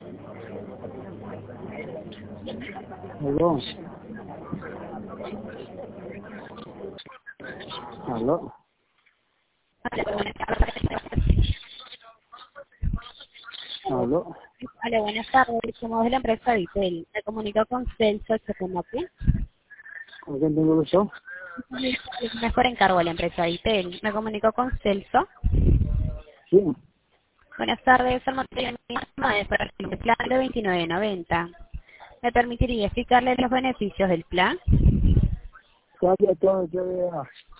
Aló. Aló. Aló. Hola, buenas tardes. Somos de la empresa Vitel. Me comunico con Celso Chocomote. ¿Con quién tengo el gusto? Mejor encargo de la empresa Vitel. Me comunico con Celso. Sí. Buenas tardes. El motivo de mi llamada es para el plan de 29.90. ¿Me permitiría explicarle los beneficios del plan? Cambia todo, yo veo.